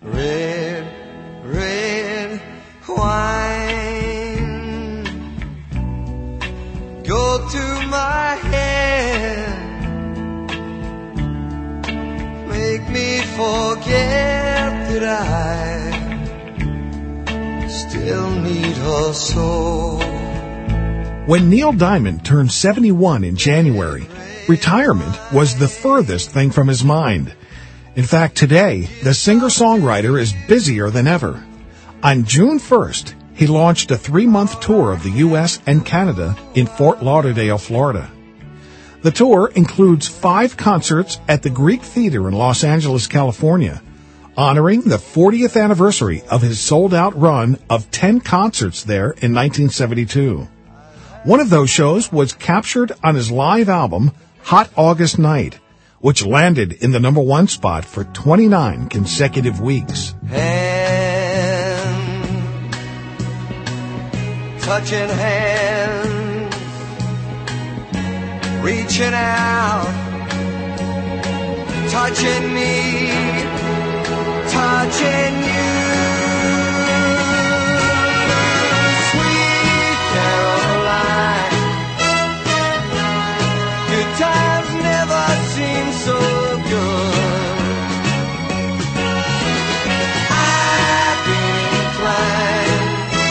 Red, red wine, go to my head, make me forget that I still need her so. When Neil Diamond turned 71 in January, retirement was the furthest thing from his mind. In fact, today, the singer-songwriter is busier than ever. On June 1st, he launched a 3-month tour of the U.S. and Canada in Fort Lauderdale, Florida. The tour includes 5 concerts at the Greek Theater in Los Angeles, California, honoring the 40th anniversary of his sold-out run of 10 concerts there in 1972. One of those shows was captured on his live album, Hot August Night, which landed in the #1 spot for 29 consecutive weeks. Hand, touching hands, reaching out, touching me, touching you. Sweet Caroline, good times never seem so good. I've been inclined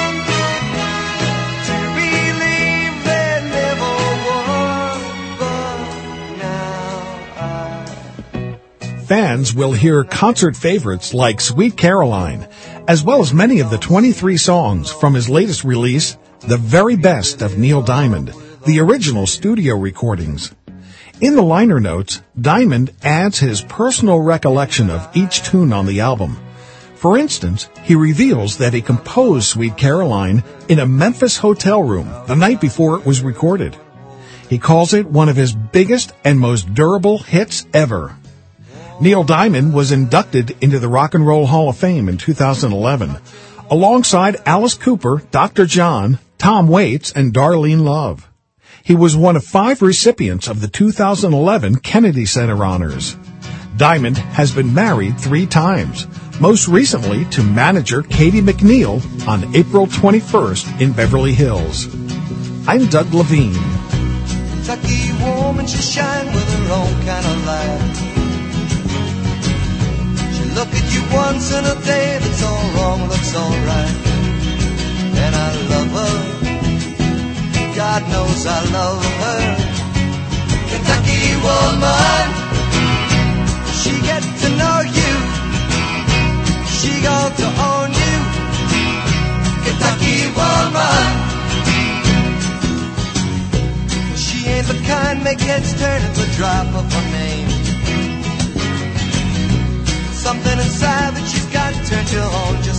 to believe there never was, but now Fans will hear concert favorites like Sweet Caroline, as well as many of the 23 songs from his latest release, The Very Best of Neil Diamond, the original studio recordings. In the liner notes, Diamond adds his personal recollection of each tune on the album. For instance, he reveals that he composed Sweet Caroline in a Memphis hotel room the night before it was recorded. He calls it one of his biggest and most durable hits ever. Neil Diamond was inducted into the Rock and Roll Hall of Fame in 2011, alongside Alice Cooper, Dr. John, Tom Waits, and Darlene Love. He was one of 5 recipients of the 2011 Kennedy Center Honors. Diamond has been married 3 times, most recently to manager Katie McNeil on April 21st in Beverly Hills. I'm Doug Levine. Kentucky woman, she shine with her own kind of light. She look at you once in a day, that's all wrong, looks all right. And I love her, God knows I love her. Kentucky woman, she get to know you, she got to own you. Kentucky woman, she ain't the kind make heads turn at the drop of her name. Something inside that she's got turned you on.